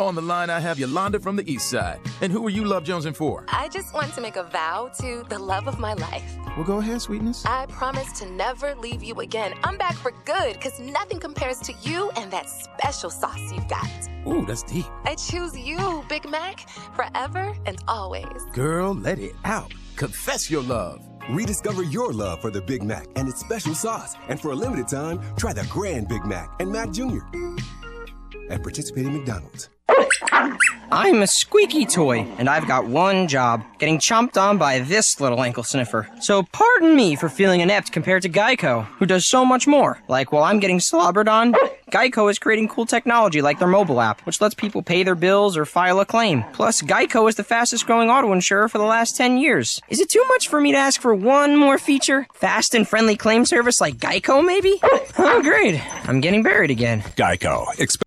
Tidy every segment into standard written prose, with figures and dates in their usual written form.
On the line, I have Yolanda from the East Side. And who are you love jonesing for? I just want to make a vow to the love of my life. Well, go ahead, sweetness. I promise to never leave you again. I'm back for good, because nothing compares to you and that special sauce you've got. Ooh, that's deep. I choose you, Big Mac, forever and always. Girl, let it out. Confess your love. Rediscover your love for the Big Mac and its special sauce. And for a limited time, try the Grand Big Mac and Mac Jr. at participating McDonald's. I'm a squeaky toy, and I've got one job, getting chomped on by this little ankle sniffer. So pardon me for feeling inept compared to Geico, who does so much more. Like while I'm getting slobbered on, Geico is creating cool technology like their mobile app, which lets people pay their bills or file a claim. Plus, Geico is the fastest growing auto insurer for the last 10 years. Is it too much for me to ask for one more feature? Fast and friendly claim service like Geico, maybe? Oh, great. I'm getting buried again. Geico.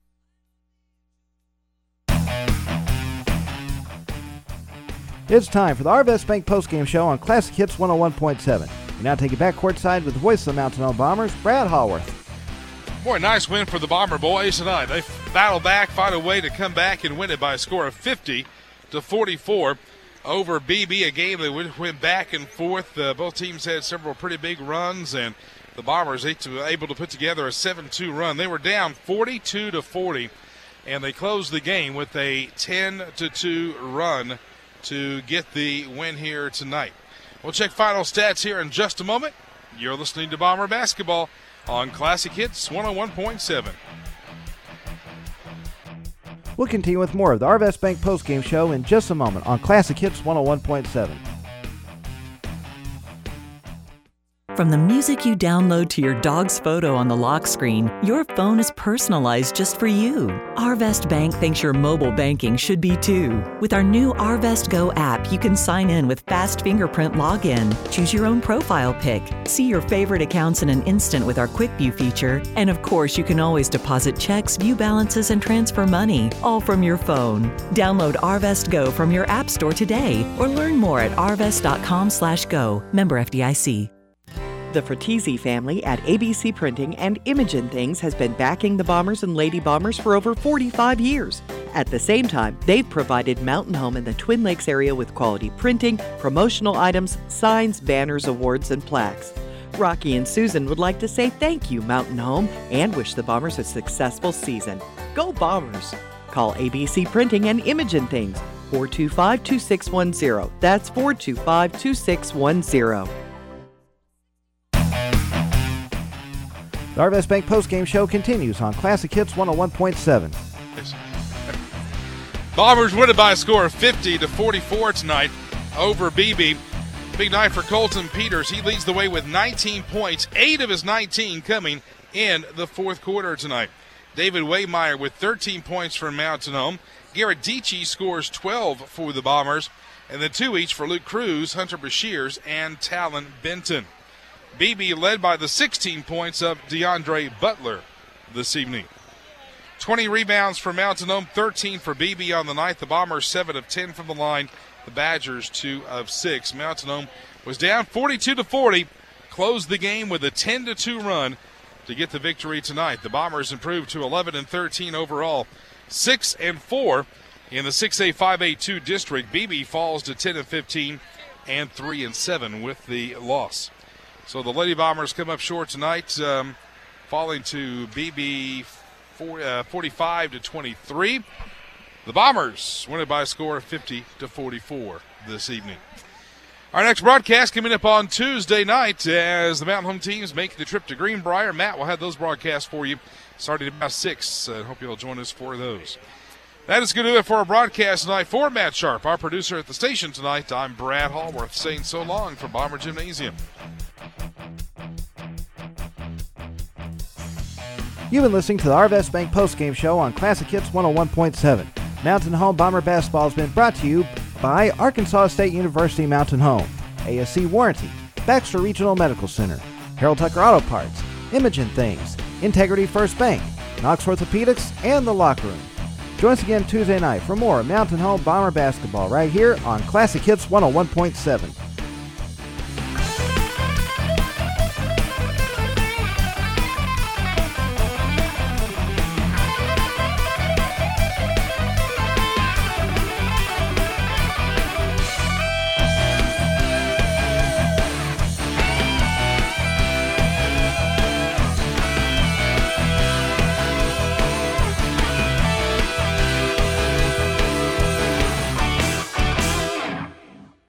It's time for the Arvest Bank postgame show on Classic Hits 101.7. We now take it back courtside with the voice of the Mountain Home Bombers, Brad Hallworth. Boy, nice win for the Bomber boys tonight. They battle back, find a way to come back and win it by a score of 50-44 over BB, a game that went back and forth. Both teams had several pretty big runs, and the Bombers able to put together a 7-2 run. They were down 42-40, and they closed the game with a 10-2 run to get the win here tonight. We'll check final stats here in just a moment. You're listening to Bomber Basketball on Classic Hits 101.7. We'll continue with more of the Arvest Bank postgame show in just a moment on Classic Hits 101.7. From the music you download to your dog's photo on the lock screen, your phone is personalized just for you. Arvest Bank thinks your mobile banking should be too. With our new Arvest Go app, you can sign in with fast fingerprint login, choose your own profile pic, see your favorite accounts in an instant with our Quick View feature, and of course, you can always deposit checks, view balances, and transfer money, all from your phone. Download Arvest Go from your app store today, or learn more at arvest.com/go. Member FDIC. The Fratesi family at ABC Printing and Imogen Things has been backing the Bombers and Lady Bombers for over 45 years. At the same time, they've provided Mountain Home in the Twin Lakes area with quality printing, promotional items, signs, banners, awards, and plaques. Rocky and Susan would like to say thank you, Mountain Home, and wish the Bombers a successful season. Go Bombers! Call ABC Printing and Imogen Things, 425-2610. That's 425-2610. The Arvest Bank postgame show continues on Classic Hits 101.7. Bombers win it by a score of 50-44 tonight over BB. Big night for Colton Peters. He leads the way with 19 points, 8 of his 19 coming in the fourth quarter tonight. David Waymeyer with 13 points for Mountain Home. Garrett Dietschy scores 12 for the Bombers, and then 2 each for Luke Cruz, Hunter Bashirs, and Talon Benton. BB led by the 16 points of DeAndre Butler this evening. 20 rebounds for Mountain Home, 13 for BB on the night. The Bombers 7 of 10 from the line. The Badgers 2 of 6. Mountain Home was down 42-40, closed the game with a 10-2 run to get the victory tonight. The Bombers improved to 11-13 overall, 6-4 in the 6A 5A2 district. BB falls to 10-15 and 3-7 with the loss. So the Lady Bombers come up short tonight, falling to BB 45-23. The Bombers win it by a score of 50-44 this evening. Our next broadcast coming up on Tuesday night as the Mountain Home teams make the trip to Greenbrier. Matt will have those broadcasts for you starting at about 6. I hope you'll join us for those. That is going to do it for our broadcast tonight. For Matt Sharp, our producer at the station tonight, I'm Brad Hallworth saying so long from Bomber Gymnasium. You've been listening to the Arvest Bank postgame show on Classic Hits 101.7. Mountain Home Bomber Basketball has been brought to you by Arkansas State University Mountain Home, ASC Warranty, Baxter Regional Medical Center, Harold Tucker Auto Parts, Imogen Things, Integrity First Bank, Knox Orthopedics, and The Locker Room. Join us again Tuesday night for more Mountain Home Bomber Basketball right here on Classic Hits 101.7.